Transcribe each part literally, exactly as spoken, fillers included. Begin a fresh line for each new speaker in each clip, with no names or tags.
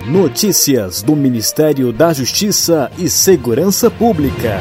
Notícias do Ministério da Justiça e Segurança Pública.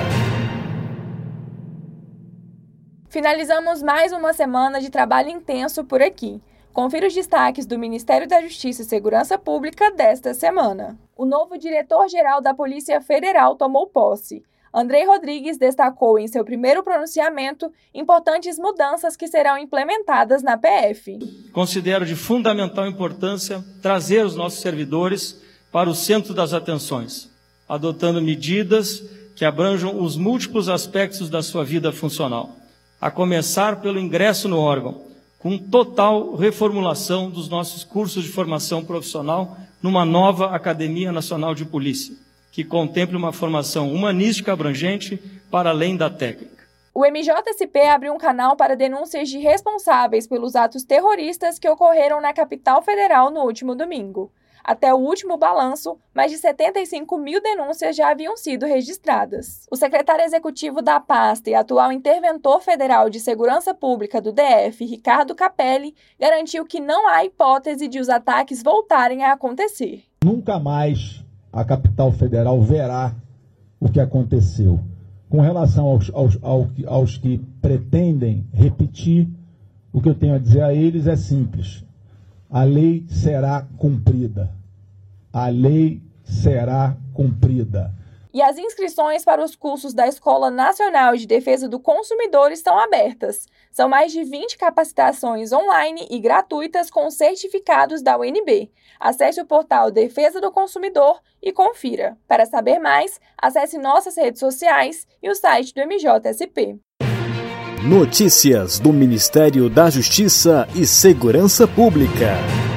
Finalizamos mais uma semana de trabalho intenso por aqui. Confira os destaques do Ministério da Justiça e Segurança Pública desta semana. O novo diretor-geral da Polícia Federal tomou posse. Andrei Rodrigues destacou em seu primeiro pronunciamento importantes mudanças que serão implementadas na P F.
Considero de fundamental importância trazer os nossos servidores para o centro das atenções, adotando medidas que abranjam os múltiplos aspectos da sua vida funcional, a começar pelo ingresso no órgão, com total reformulação dos nossos cursos de formação profissional numa nova Academia Nacional de Polícia, que contemple uma formação humanística abrangente para além da técnica.
O M J S P abriu um canal para denúncias de responsáveis pelos atos terroristas que ocorreram na capital federal no último domingo. Até o último balanço, mais de setenta e cinco mil denúncias já haviam sido registradas. O secretário executivo da pasta e atual interventor federal de Segurança Pública do D F, Ricardo Capelli, garantiu que não há hipótese de os ataques voltarem a acontecer.
Nunca mais a capital federal verá o que aconteceu. Com relação aos, aos, aos, aos que pretendem repetir, o que eu tenho a dizer a eles é simples. A lei será cumprida. A lei será cumprida.
E as inscrições para os cursos da Escola Nacional de Defesa do Consumidor estão abertas. São mais de vinte capacitações online e gratuitas com certificados da U N B. Acesse o portal Defesa do Consumidor e confira. Para saber mais, acesse nossas redes sociais e o site do M J S P.
Notícias do Ministério da Justiça e Segurança Pública.